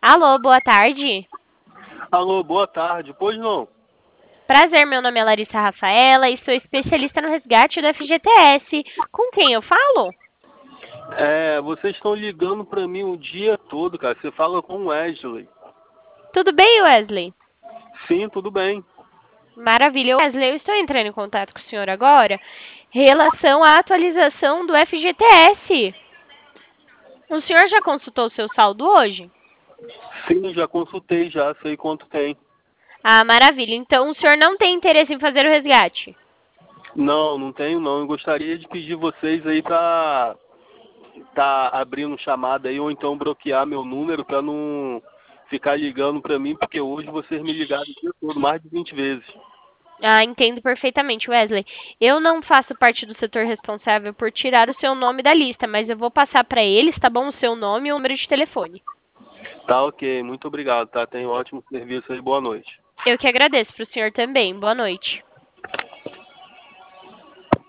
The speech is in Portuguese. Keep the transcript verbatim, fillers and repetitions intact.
Alô, boa tarde. Alô, boa tarde. Pois não? Prazer, meu nome é Larissa Rafaela e sou especialista no resgate do F G T S. Com quem eu falo? É, vocês estão ligando pra mim o dia todo, cara. Você fala com o Wesley. Tudo bem, Wesley? Sim, tudo bem. Maravilha. Wesley, eu estou entrando em contato com o senhor agora em relação à atualização do F G T S. O senhor já consultou o seu saldo hoje? Sim, já consultei, já sei quanto tem. Ah, maravilha. Então o senhor não tem interesse em fazer o resgate? Não, não tenho não. Eu gostaria de pedir vocês aí pra tá abrindo chamada aí ou então bloquear meu número pra não ficar ligando pra mim, porque hoje vocês me ligaram o dia todo, mais de vinte vezes. Ah, entendo perfeitamente, Wesley. Eu não faço parte do setor responsável por tirar o seu nome da lista, mas eu vou passar para eles, tá bom? O seu nome e o número de telefone. Tá, ok. Muito obrigado, tá? Tenha um ótimo serviço aí. Boa noite. Eu que agradeço para o senhor também. Boa noite.